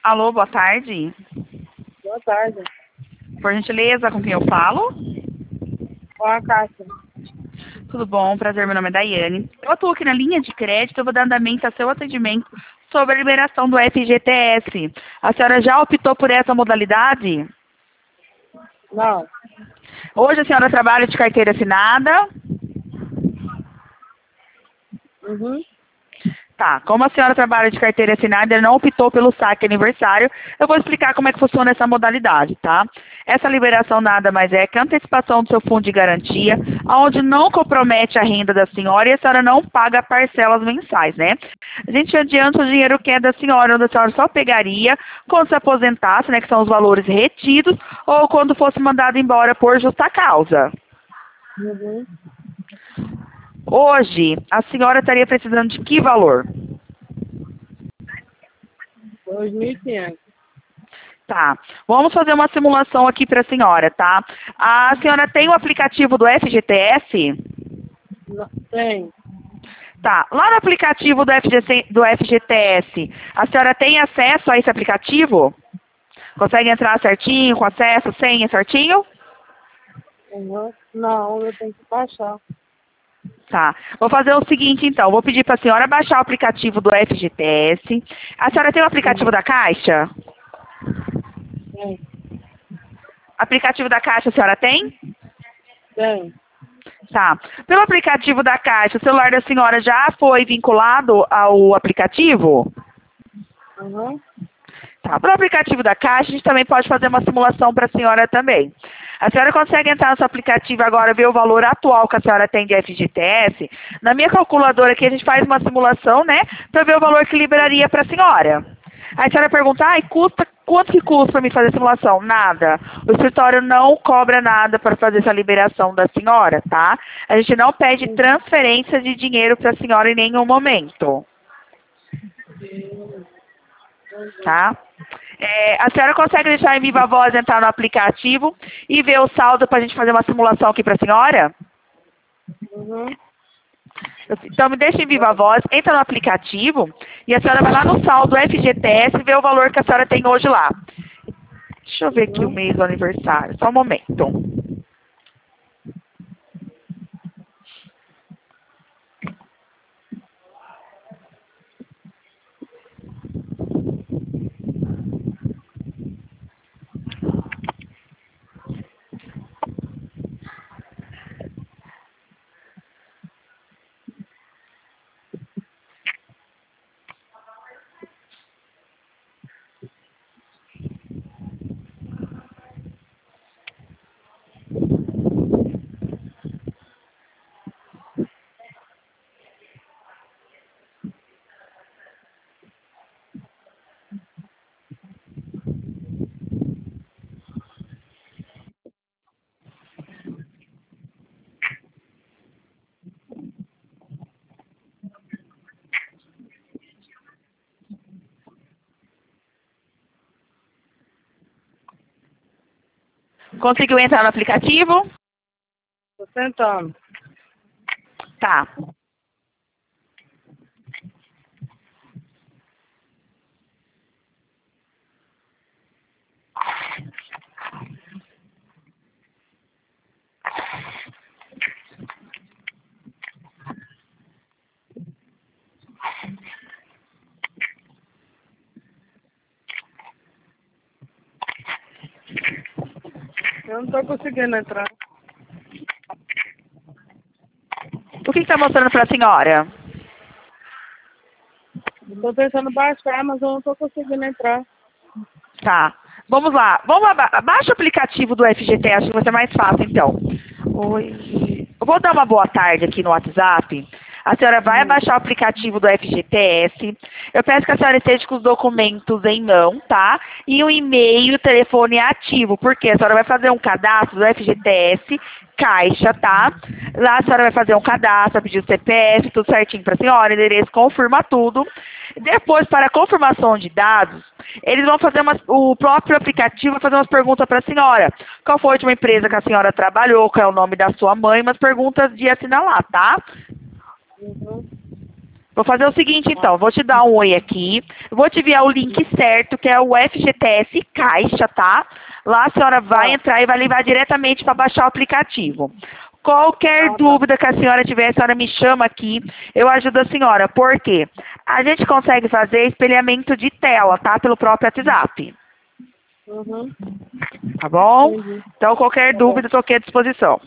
Alô, boa tarde. Boa tarde. Por gentileza, com quem eu falo? Com a Cássia. Tudo bom? Prazer, meu nome é Daiane. Eu atuo aqui na linha de crédito, eu vou dar andamento ao seu atendimento sobre a liberação do FGTS. A senhora já optou por essa modalidade? Não. Hoje a senhora trabalha de carteira assinada? Uhum. Tá, como a senhora trabalha de carteira assinada e não optou pelo saque aniversário, eu vou explicar como é que funciona essa modalidade, tá? Essa liberação nada mais é que a antecipação do seu fundo de garantia, onde não compromete a renda da senhora e a senhora não paga parcelas mensais, né? A gente adianta o dinheiro que é da senhora, onde a senhora só pegaria quando se aposentasse, né, que são os valores retidos, ou quando fosse mandado embora por justa causa. Uhum. Hoje, a senhora estaria precisando de que valor? 2.500. Tá, vamos fazer uma simulação aqui para a senhora, tá? A senhora tem o aplicativo do FGTS? Não. Tem. Tá, lá no aplicativo do FGTS, a senhora tem acesso a esse aplicativo? Consegue entrar certinho, com acesso, senha certinho? Uhum. Não, eu tenho que baixar. Tá, vou fazer o seguinte então, vou pedir para a senhora baixar o aplicativo do FGTS. A senhora tem o aplicativo da Caixa? Tem. Aplicativo da Caixa a senhora tem? Tem. Tá. Pelo aplicativo da Caixa, o celular da senhora já foi vinculado ao aplicativo? Uhum. Tá. Pelo aplicativo da Caixa, a gente também pode fazer uma simulação para a senhora também. A senhora consegue entrar no seu aplicativo agora, ver o valor atual que a senhora tem de FGTS? Na minha calculadora aqui, a gente faz uma simulação, né, para ver o valor que liberaria para a senhora. Aí a senhora pergunta, quanto que custa para me fazer a simulação? Nada. O escritório não cobra nada para fazer essa liberação da senhora, tá? A gente não pede transferência de dinheiro para a senhora em nenhum momento, tá? A senhora consegue deixar em viva voz entrar no aplicativo e ver o saldo para a gente fazer uma simulação aqui para a senhora? Uhum. Então me deixa em viva voz, entra no aplicativo e a senhora vai lá no saldo FGTS e vê o valor que a senhora tem hoje lá. Deixa eu ver aqui o Uhum. mês do aniversário, só um momento. Conseguiu entrar no aplicativo? Tô tentando. Tá. Eu não tô conseguindo entrar. O que está mostrando para a senhora? Eu tô tentando baixar, mas eu não tô conseguindo entrar. Tá. Vamos lá. Baixa o aplicativo do FGTS, acho que vai ser mais fácil, então. Oi. Eu vou dar uma boa tarde aqui no WhatsApp. A senhora vai baixar o aplicativo do FGTS. Eu peço que a senhora esteja com os documentos em mão, tá? E um e-mail, telefone ativo, porque a senhora vai fazer um cadastro do FGTS, Caixa, tá? Lá a senhora vai fazer um cadastro, vai pedir o CPF, tudo certinho para a senhora, endereço, confirma tudo. Depois, para a confirmação de dados, eles vão fazer o próprio aplicativo vai fazer umas perguntas para a senhora. Qual foi a última empresa que a senhora trabalhou? Qual é o nome da sua mãe? Umas perguntas de assinalar, tá? Uhum. Vou fazer o seguinte, então. Vou te dar um oi aqui. Vou te enviar o link certo, que é o FGTS Caixa, tá? Lá a senhora vai entrar e vai levar diretamente para baixar o aplicativo. Qualquer dúvida que a senhora tiver, a senhora me chama aqui. Eu ajudo a senhora. Por quê? A gente consegue fazer espelhamento de tela, tá? Pelo próprio WhatsApp. Uhum. Tá bom? Entendi. Então, qualquer dúvida, estou aqui à disposição.